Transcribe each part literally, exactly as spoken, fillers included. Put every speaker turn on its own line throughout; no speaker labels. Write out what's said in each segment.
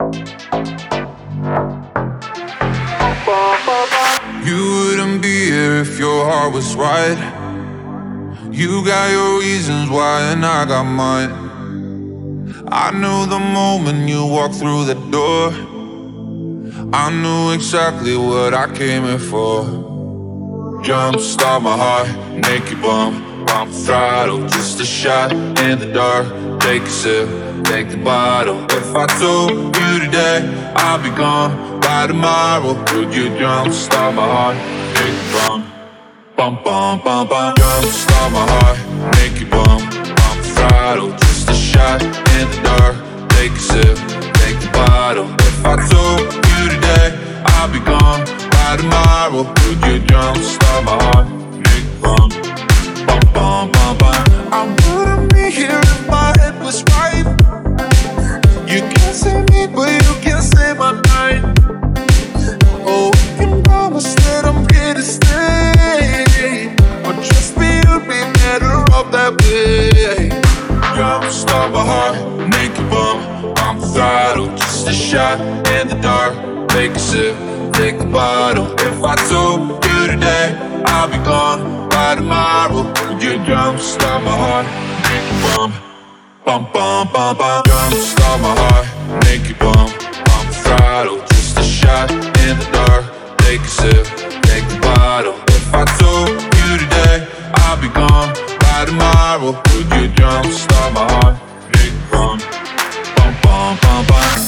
You wouldn't be here if your heart was right. You got your reasons why and I got mine. I knew the moment you walked through the door, I knew exactly what I came here for. Jump start my heart, make you bump, pump throttle, just a shot in the dark. Take a sip, take the bottle. If I told you today I'll be gone by tomorrow, would you jump start my heart, make you bump, bump, bump, bump, bump. Jump start my heart, make you bump, pump throttle, just a shot in the dark. Take a sip, take the bottle. If I told you today I'll be gone by tomorrow, would you jump start my heart, make you bump, bump, bump, bump, bump. I wouldn't be here if my head was right. You can't save me, but you can save my mind. Oh, you can promise that I'm here to stay, but trust me, you'll be better off that way. Jump start my heart, make you bump, pump throttle, just a shot in the dark. Take a sip, take the bottle. If I told you today I'll be gone by tomorrow, would you jump start my heart, make you bump, bump, bump, bump, bump. Jump start my heart, make you bump, pump throttle, just a shot in the dark. Take a sip, take the bottle. If I told you today I'll be gone by tomorrow, would you jump start my heart, make you bump, bump, bump, bump, bump.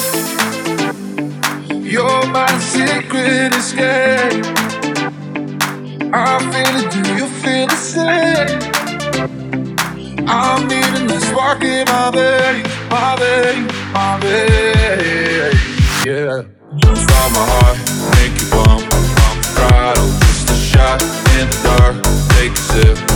You're my secret escape. I feel it, do you feel the same? I'm needing the spark in my veins, my veins, my veins. Yeah. Jump start my heart, make you bump, pump throttle, just a shot in the dark. Take a sip,